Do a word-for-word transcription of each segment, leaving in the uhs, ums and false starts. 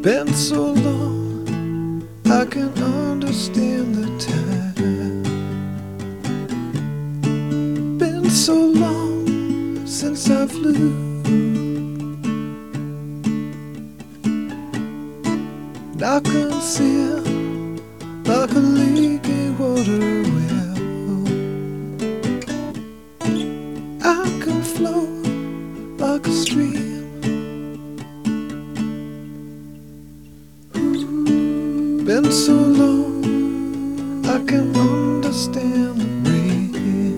Been so long, I can understand the time. Been so long since I flew. I can sail like a leaky water wheel. I can flow like a stream. Been so long, I can understand the rain.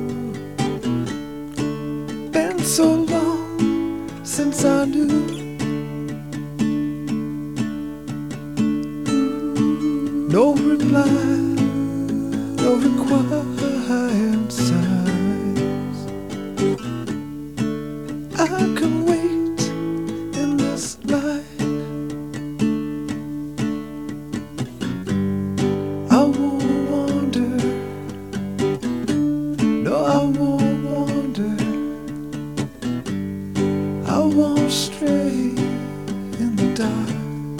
Been so long since I knew. No reply, no required signs. I can wait in this line. I won't wander, no, I won't wander. I won't stray in the dark.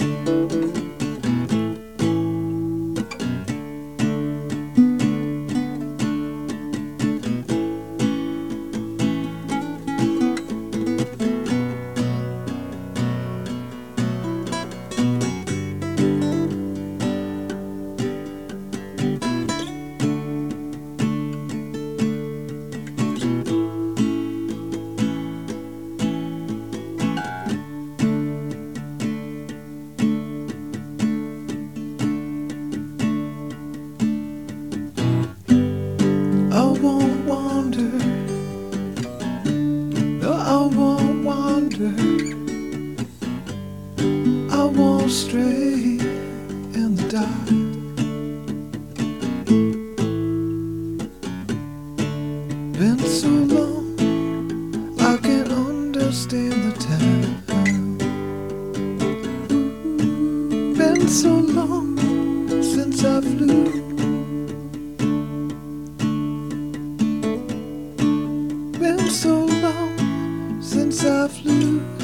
I won't wander, no, I won't wander. I won't stray in the dark. Been so long, I can't understand the time. Been so long since I flew. Been so long since I flew.